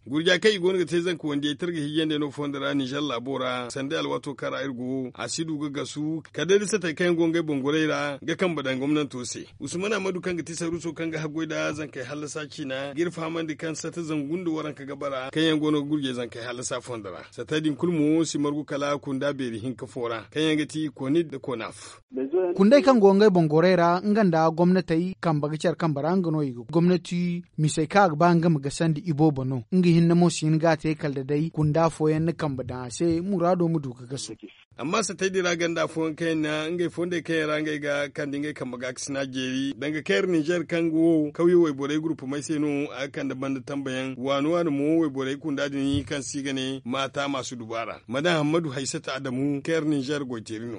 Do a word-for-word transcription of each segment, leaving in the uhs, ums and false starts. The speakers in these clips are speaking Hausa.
gurja kai gon ga tezan ko wanda ya targa hiyen da no fondara Niger labora sande alwato kara irgo asidu ga gasu kadari sa tai kai gongai bongoreira ga kan badan gwamnati se Usman Amadu kan ga tisa ruso kan ga hagoida zan kai halasa na girfa man di kan sa ta zangundu waran ka gabara kan yan gono gurje zan kai halasa fondara satadin kulmu si margu kala kunda beri hin ka fora kan yan ga ti konid da konaf kundai kan gongai bongoreira nganda gwamnati kan bagacar kan barangano yigo gwamnati misai ka ba ngam ga sandi ibo bono ngi hinna mo sin ga te kalda dai kunda foyen kan bada sai murado mu duka gaso amma sa ta dira ganda fon kai na ngai fonde kai rangai ga kan dingai kan maga sina jeri danga kair Niger kan go kauye wai borai group mai sai no akan da banda tambayan wani wani mo wai borai kun da ni kan siga ne mata masu dubara madan Hamadu Haisata Adamu kair Niger go terino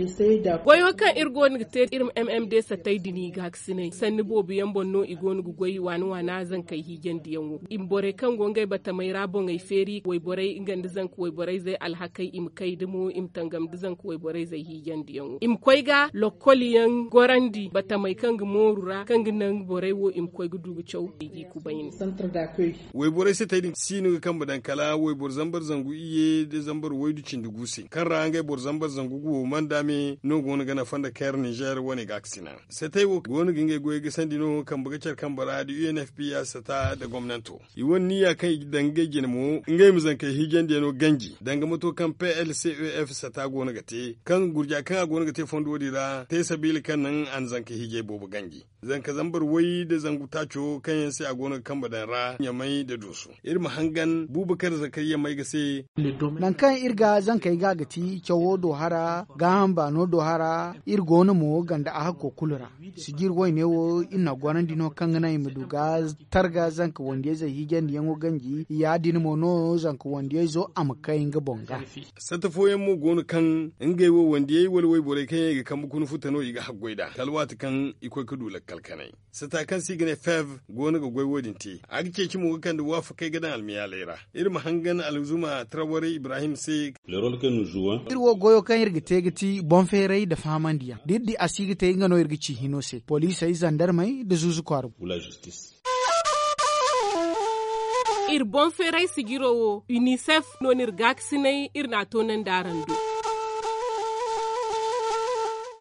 goyo kan irgo ni te irim M M D sa tai dini ga sine sanni bobu yan bonno igon gu goyi wani wana zan kai higen diyanwo im bore kan go ngai bata mai rabon ai feri wai borai ingan zan ku wai borai zai alhakai im kai dumo im tangam dizan ku wai borai zai higen diyanwo im koi ga lokoliyan gorandi bata mai kan gu morura kan gu nan borai wo im koi gu dugu chau igi ku bayni wai borai sai tai din sinu kan badan kala wai bor zambar zangu iye de zambar wai du cindugusi kan rangai bor zambar zangu gu man dame no gona gana fanda kair Niger wani gaksina sai tai wo gona ginge goye ga sandi no kan bugacar kan bara da U N F P ya sata da gwamnato i wani ya kai dange gina mu ngai mu zan kai higen da no ganji danga moto kan P L C O F sata gona gate kan gurja kan gona gate fondo dira tai sabili kan nan an zan kai hige bobu ganji zan ka zambar wai da zangu tacho kan yan sai a gona kan badan ra ya mai da dusu irma hangan Bubakar Zakariya mai gase nan kan irga zan kai gagati kyawo dohara gamba no dohara irgo no mo ganda a hakko kulura sigir wai ne wo ina gwanan dino kan na yi duga targa zan ka wanda zai higen da yango ganji ya dini mo no zan ka wanda zo am kai ga bonga satafoyen mu gonu kan ingai wo wanda yayi walwai bore kan ga kan kunu futano iga haggoida kalwata kan ikoi kudu la kalkanai sata kan sigine fev gonu ga goiwodin ti agce ki mu kan da wafa kai gadan almiya lera irin hangan alzuma Traore Ibrahim sai le rôle que nous jouons irwo goyo kan irga tegiti bonferai da famandiya diddi asigi te ngano irga ci hinose police ai zandarmai da zuzu kwaru la justice ir bonferai sigirowo UNICEF nonir gaksinai ir na tonan darando